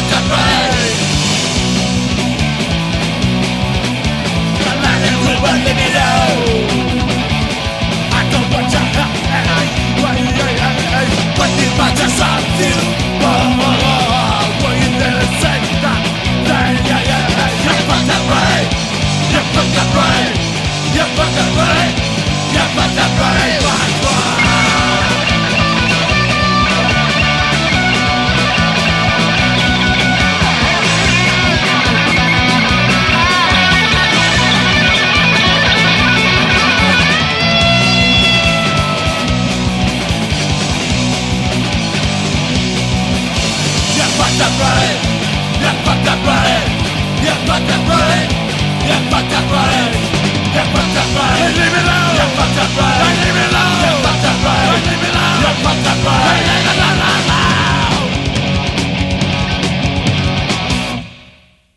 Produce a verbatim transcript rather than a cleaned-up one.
fucked up brain. The man in blue will leave me alone. I don't want your help, and I wait, wait, wait, wait. When you find yourself, you oh, oh, oh, oh. Will you never say that? Yeah, yeah, yeah, yeah. You fucked up brain. You fucked up brain. You fucked up brain. You fucked up brain. Why, why? You fucked up brain, you fucked up brain, you fucked up brain, you fucked up brain, you fucked up